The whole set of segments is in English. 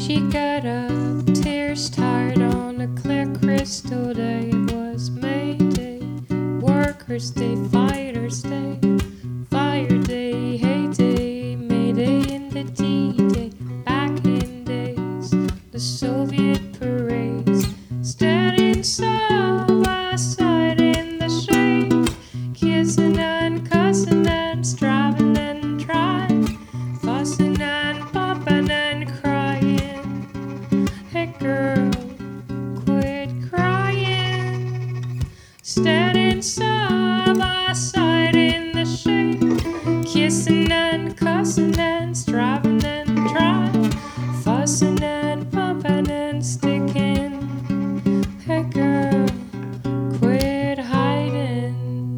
She got up, tears tired on a clear crystal day. It was May Day, Workers' Day, Fighters' Day, Fire Day, Heyday, May Day, and the D-Day. Back in days, the Soviet parades, standing side by side in the shade, kissing and cussing and striving and trying, fussing and bumping and crying. Hey girl, quit crying. Standing side by side in the shade, kissing and cussing and striving and trying, fussing and bumping and sticking. Hey girl, quit hiding.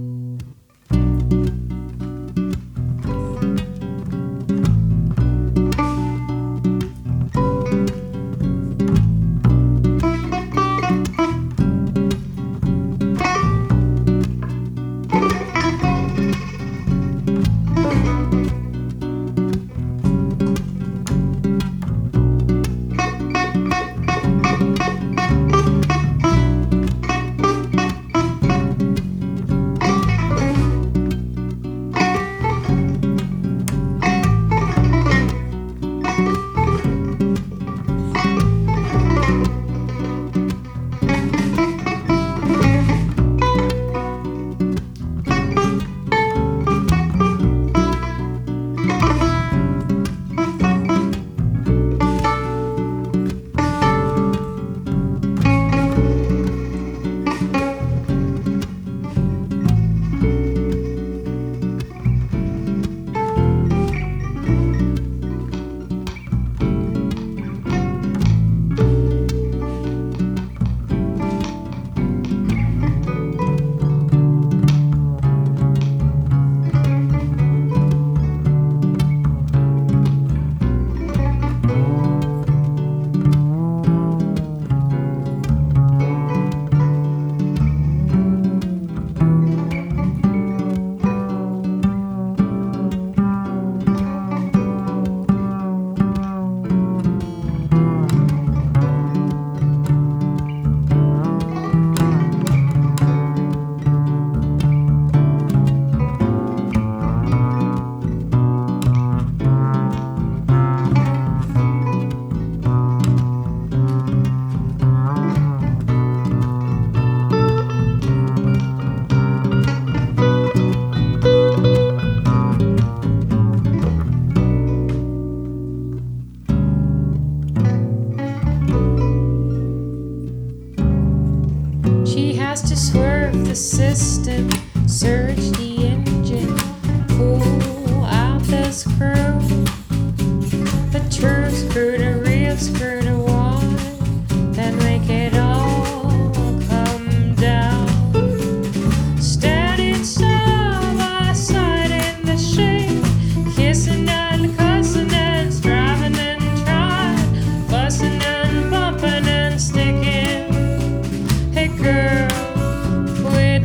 She has to swerve the system, surge the engine, pull out the screw, the true screw, the real screw, the one that make it all come down. Standing side by side in the shade, kissing and cussing and striving and trying, fussing and bumping and sticking. Hey girl, quit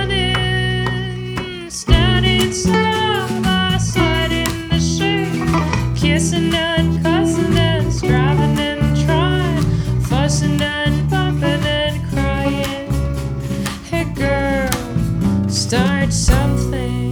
running. Standing side by side in the shade, kissing and cussing and striving and trying, fussing and bumping and crying. Hey girl, start something.